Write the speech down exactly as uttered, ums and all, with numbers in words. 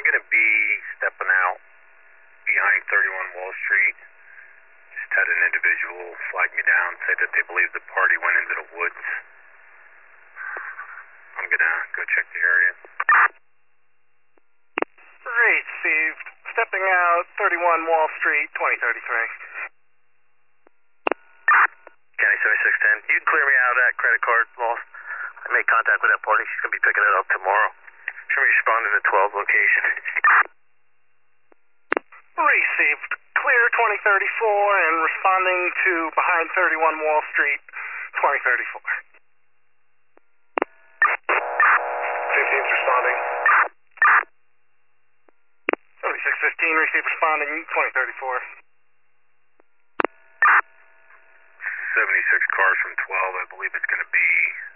going to be stepping out behind thirty-one Wall Street. Just had an individual flag me down, say that they believe the party went into the woods. I'm going to go check the area. Received. Stepping out, thirty-one Wall Street, twenty thirty-three. County seventy-six ten, you can clear me out of that credit card lost. I made contact with that party. She's going to be picking it up tomorrow. Should we respond to the twelve location? Received. Clear twenty thirty-four and responding to behind thirty-one Wall Street, twenty thirty-four. fifteen's responding. seventy-six fifteen, receive responding, twenty thirty-four. seventy-six cars from twelve, I believe it's going to be